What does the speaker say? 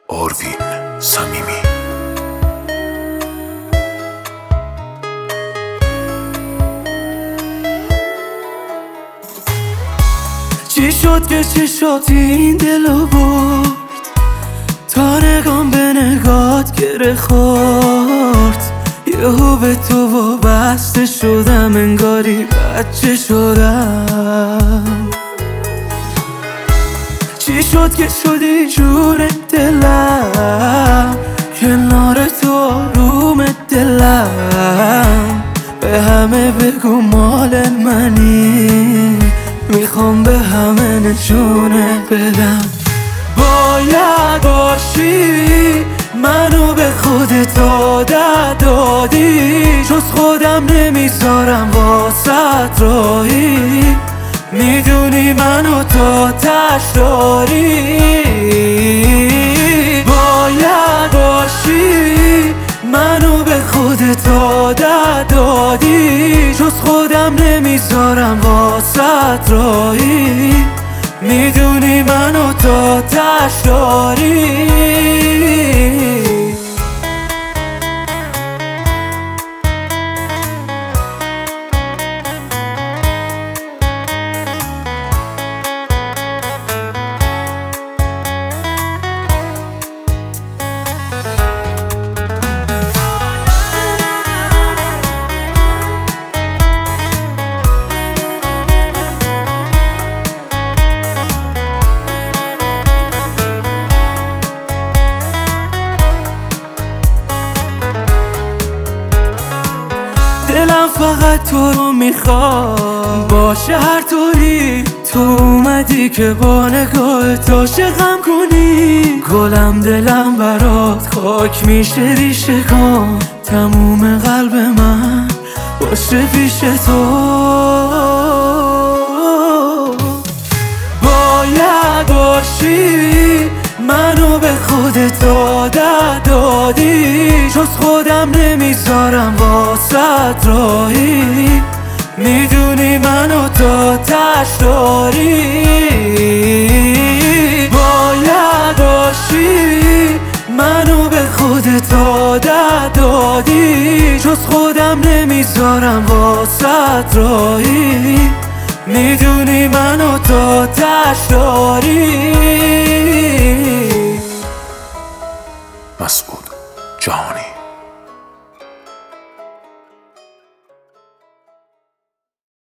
آروین صمیمی. چی شد که چشات این دلو برد، تا نگام به نگات گره خورد. یهو به تو وابسته شدم، انگاری بچه شدم. چی شد که شدی جون دلم، کنار تو آروم دلم. به همه بگو مال منی، میخوام به همه نشونه بدم. باید باشی، منو به خودت عادت دادی. جز خودم نمیذارم واسط راهی، میدونی منو تا تش داری. باید باشی، منو به خودت عادت دادی. جز خودم نمیذارم واسط راهی، میدونی منو تا تش داری. دلم فقط تو رو میخواد، باشه هر طوری. تو اومدی که با نگاهت عاشقم کنی. گلم دلم برات خاک میشه ریشه کن، تموم قلب من باشه پیش تو. باید باشی، منو به خودت عادت دادی. جز خودم نمیذارم واسط راهی، میدونی منو تا تش داری. باید باشی، منو به خودت عادت دادی. جز خودم نمیذارم واسط راهی، میدونی منو تا تش داری. مسعود جهانی.